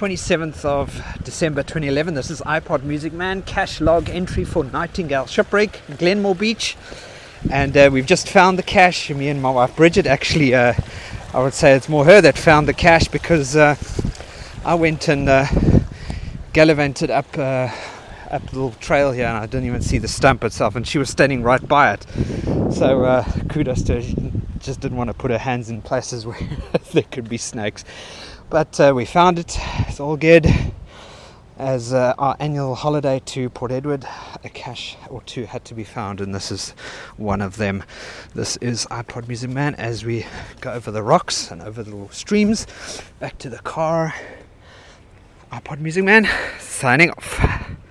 27th of December 2011. This is iPod Music Man, cache log entry for Nightingale Shipwreck, Glenmore Beach. And we've just found the cache. Me and my wife Bridget, actually, I would say it's more her that found the cache, because I went and gallivanted up the little trail here, and I didn't even see the stump itself, and she was standing right by it. So kudos to her. She just didn't want to put her hands in places where there could be snakes. But we found it. It's all good. As our annual holiday to Port Edward, a cache or two had to be found, and this is one of them. This is iPod Music Man as we go over the rocks and over the little streams back to the car. iPod Music Man signing off.